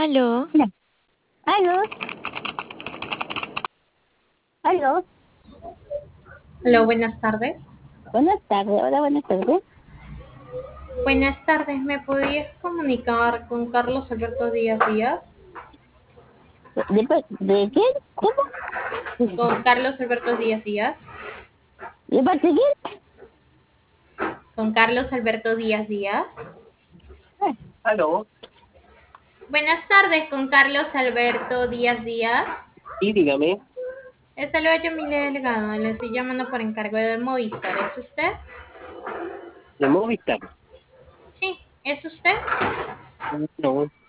Aló, Hola. Aló, aló. Hola, buenas tardes. Buenas tardes, hola, buenas tardes. Buenas tardes, ¿me podrías comunicar con Carlos Alberto Díaz Díaz? ¿De quién? ¿Cómo? Con Carlos Alberto Díaz Díaz. ¿De parte de quién? Con Carlos Alberto Díaz Díaz. Aló, Buenas tardes, con Carlos Alberto Díaz Díaz. sí, dígame, Esta lo yo, mi delegado. Le estoy llamando por encargo de Movistar. ¿Es usted? de Movistar. Sí, ¿es usted? No,